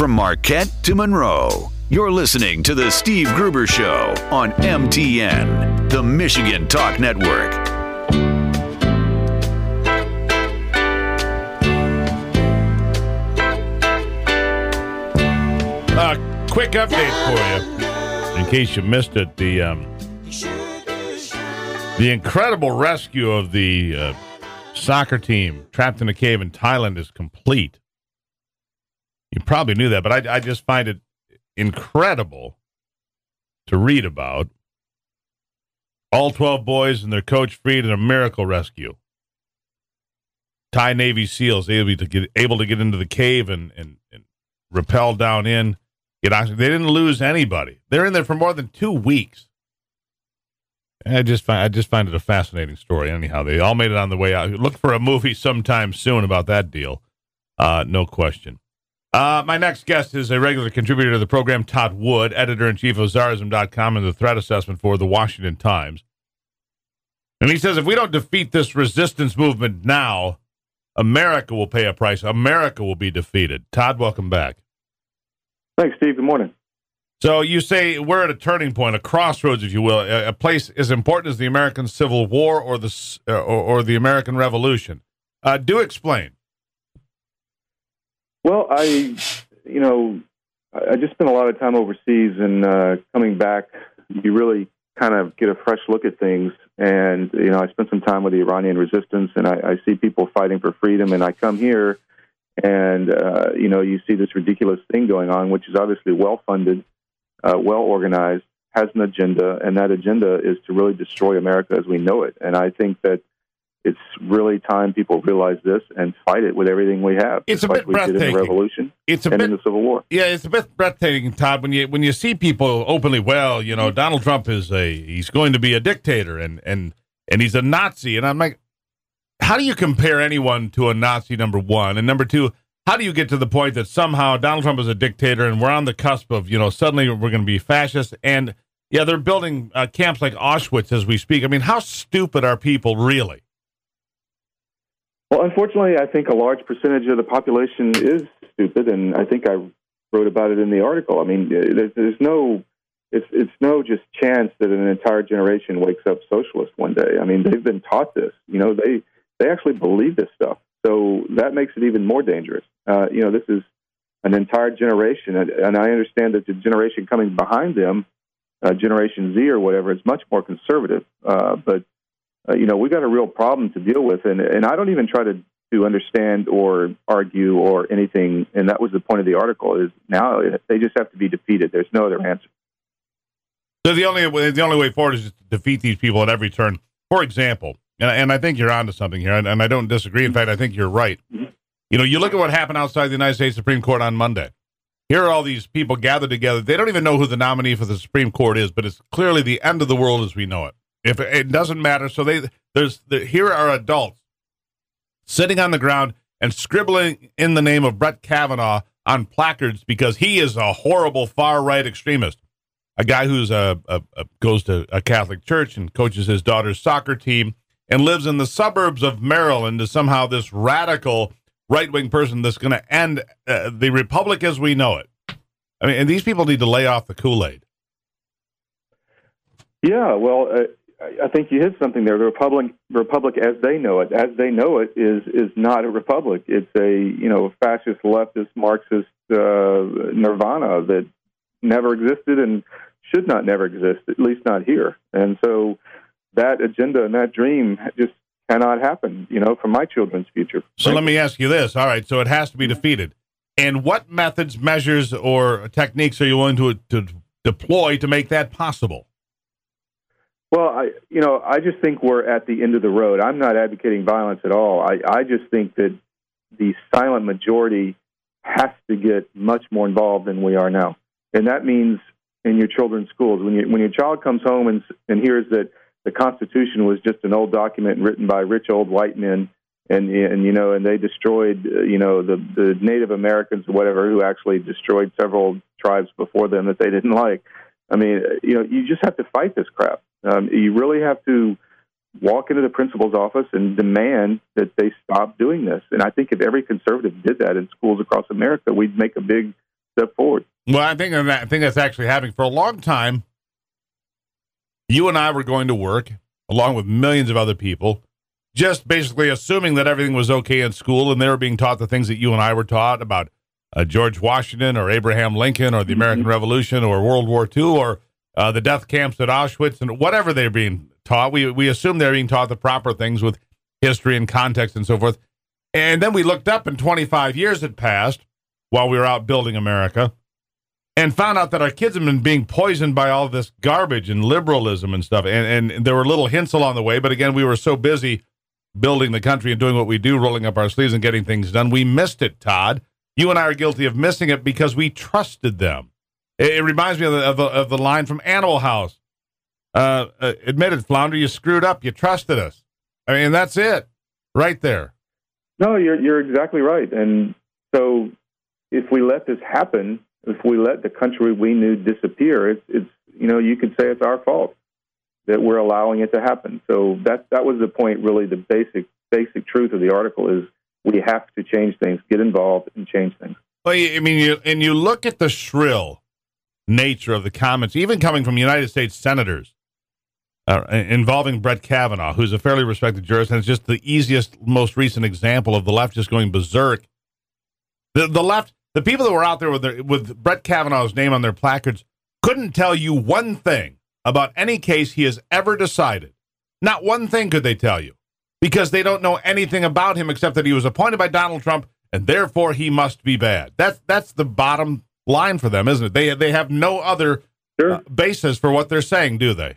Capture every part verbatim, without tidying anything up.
From Marquette to Monroe, you're listening to The Steve Gruber Show on M T N, the Michigan Talk Network. Uh, quick update for you, in case you missed it. The um, the incredible rescue of the uh, soccer team trapped in a cave in Thailand is complete. You probably knew that, but I, I just find it incredible to read about. All twelve boys and their coach freed in a miracle rescue. Thai Navy SEALs able to get able to get into the cave and and, and rappel down in. Get oxygen. They didn't lose anybody. They're in there for more than two weeks. I just find I just find it a fascinating story. Anyhow, they all made it on the way out. Look for a movie sometime soon about that deal. Uh, no question. Uh, my next guest is a regular contributor to the program, Todd Wood, editor-in-chief of Zarism dot com and the threat assessment for the Washington Times. And he says, if we don't defeat this resistance movement now, America will pay a price. America will be defeated. Todd, welcome back. Thanks, Steve. Good morning. So you say we're at a turning point, a crossroads, if you will, a, a place as important as the American Civil War or the, uh, or, or the American Revolution. Uh, do explain. Well, I, you know, I just spent a lot of time overseas, and uh, coming back, you really kind of get a fresh look at things. And, you know, I spent some time with the Iranian resistance, and I, I see people fighting for freedom, and I come here, and, uh, you know, you see this ridiculous thing going on, which is obviously well-funded, uh, well-organized, has an agenda, and that agenda is to really destroy America as we know it. And I think that it's really time people realize this and fight it with everything we have. It's a like bit we breathtaking. Did in the Revolution it's a and bit, in the Civil War. Yeah, it's a bit breathtaking, Todd, when you when you see people openly, well, you know, Donald Trump is a he's going to be a dictator and and and he's a Nazi, and I'm like, how do you compare anyone to a Nazi? Number one, and number two, how do you get to the point that somehow Donald Trump is a dictator and we're on the cusp of, you know, suddenly we're going to be fascist? And yeah, they're building uh, camps like Auschwitz as we speak. I mean, how stupid are people really? Well, unfortunately, I think a large percentage of the population is stupid, and I think I wrote about it in the article. I mean, there's, there's no, it's it's no just chance that an entire generation wakes up socialist one day. I mean, they've been taught this. You know, they they actually believe this stuff, so that makes it even more dangerous. Uh, you know, this is an entire generation, and, and I understand that the generation coming behind them, uh, Generation Z or whatever, is much more conservative, uh, but. Uh, you know, we got a real problem to deal with, and, and I don't even try to, to understand or argue or anything, and that was the point of the article, is now they just have to be defeated. There's no other answer. So the only way, the only way forward is just to defeat these people at every turn. For example, and, and I think you're onto something here, and, and I don't disagree. In fact, I think you're right. Mm-hmm. You know, you look at what happened outside the United States Supreme Court on Monday. Here are all these people gathered together. They don't even know who the nominee for the Supreme Court is, but it's clearly the end of the world as we know it. If it, it doesn't matter, so they there's the, here are adults sitting on the ground and scribbling in the name of Brett Kavanaugh on placards because he is a horrible far right extremist, a guy who's a, a, a goes to a Catholic church and coaches his daughter's soccer team and lives in the suburbs of Maryland. Is somehow this radical right wing person that's going to end uh, the republic as we know it. I mean, and these people need to lay off the Kool-Aid. Yeah, well. Uh, I think you hit something there. The republic, republic as they know it, as they know it, is is not a republic. It's a you know fascist, leftist, Marxist uh, nirvana that never existed and should not never exist, at least not here. And so that agenda and that dream just cannot happen. You know, for my children's future. So right? Let me ask you this. All right, so it has to be defeated. And what methods, measures, or techniques are you willing to to deploy to make that possible? Well, I, you know, I just think we're at the end of the road. I'm not advocating violence at all. I, I just think that the silent majority has to get much more involved than we are now. And that means in your children's schools. When, you, when your child comes home and, and hears that the Constitution was just an old document written by rich old white men, and, and you know, and they destroyed, uh, you know, the, the Native Americans or whatever, who actually destroyed several tribes before them that they didn't like. I mean, you know, you just have to fight this crap. Um, you really have to walk into the principal's office and demand that they stop doing this. And I think if every conservative did that in schools across America, we'd make a big step forward. Well, I think I think that's actually happening. For a long time, you and I were going to work, along with millions of other people, just basically assuming that everything was okay in school, and they were being taught the things that you and I were taught about uh, George Washington or Abraham Lincoln or the American mm-hmm. Revolution or World War Two or uh, the death camps at Auschwitz and whatever they're being taught. We, we assumed they're being taught the proper things with history and context and so forth. And then we looked up, and twenty-five years had passed while we were out building America, and found out that our kids have been being poisoned by all this garbage and liberalism and stuff. And, and there were little hints along the way, but again, we were so busy building the country and doing what we do, rolling up our sleeves and getting things done, we missed it, Todd. You and I are guilty of missing it because we trusted them. It, it reminds me of the, of the of the line from Animal House. Uh, uh, admit it, Flounder, you screwed up. You trusted us. I mean, that's it, right there. No, you're you're exactly right. And so, if we let this happen, if we let the country we knew disappear, it's, it's you know, you could say it's our fault that we're allowing it to happen. So that that was the point, really. The basic basic truth of the article is we have to change things, get involved, and change things. Well, I mean, you, and you look at the shrill nature of the comments, even coming from United States senators uh, involving Brett Kavanaugh, who's a fairly respected jurist, and it's just the easiest, most recent example of the left just going berserk. The the left, the people that were out there with their, with Brett Kavanaugh's name on their placards couldn't tell you one thing about any case he has ever decided. Not one thing could they tell you, because they don't know anything about him except that he was appointed by Donald Trump, and therefore he must be bad. That's that's the bottom line for them, isn't it? They they have no other sure. uh, basis for what they're saying, do they?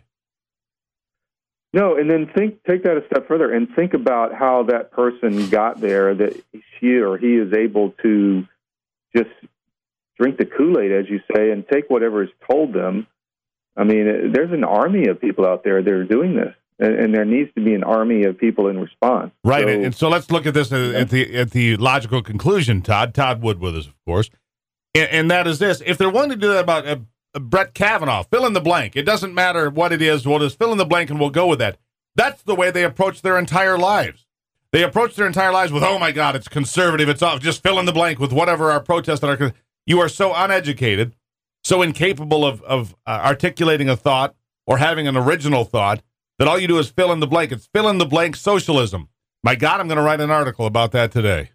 No, and then think take that a step further and think about how that person got there, that she or he is able to just drink the Kool-Aid, as you say, and take whatever is told them. I mean, there's an army of people out there that are doing this, and, and there needs to be an army of people in response. Right, so, and so let's look at this at the at the logical conclusion, Todd. Todd Wood with us, of course, and, and that is this. If they're willing to do that about uh, uh, Brett Kavanaugh, fill in the blank. It doesn't matter what it is. We'll just fill in the blank, and we'll go with that. That's the way they approach their entire lives. They approach their entire lives with, oh, my God, it's conservative. It's off. Just fill in the blank with whatever our protests are. You are so uneducated, so incapable of, of uh, articulating a thought or having an original thought that all you do is fill in the blank. It's fill in the blank socialism. My God, I'm going to write an article about that today.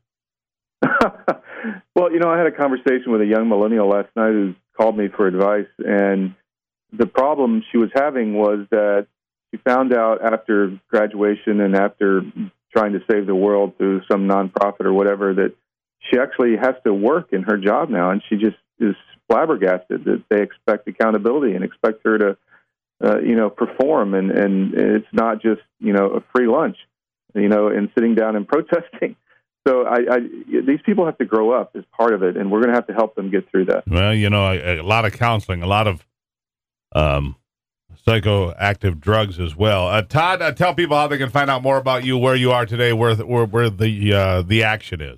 Well, you know, I had a conversation with a young millennial last night who called me for advice, and the problem she was having was that she found out after graduation and after trying to save the world through some nonprofit or whatever that she actually has to work in her job now, and she just is flabbergasted that they expect accountability and expect her to, uh, you know, perform, and, and it's not just, you know, a free lunch, you know, and sitting down and protesting. So I, I, these people have to grow up as part of it, and we're going to have to help them get through that. Well, you know, a, a lot of counseling, a lot of um, psychoactive drugs as well. Uh, Todd, uh, tell people how they can find out more about you, where you are today, where the, where, where the uh, the action is.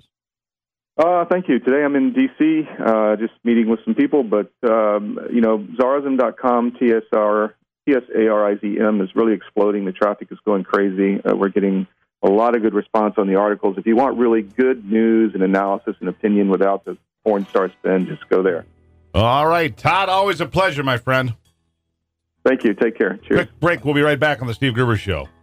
Uh, thank you. Today I'm in D C, uh, just meeting with some people, but, um, you know, Tsarism dot com, T S R, T S A R I Z M is really exploding. The traffic is going crazy. Uh, we're getting a lot of good response on the articles. If you want really good news and analysis and opinion without the porn star spin, just go there. All right, Todd, always a pleasure, my friend. Thank you. Take care. Cheers. Quick break. We'll be right back on the Steve Gruber Show.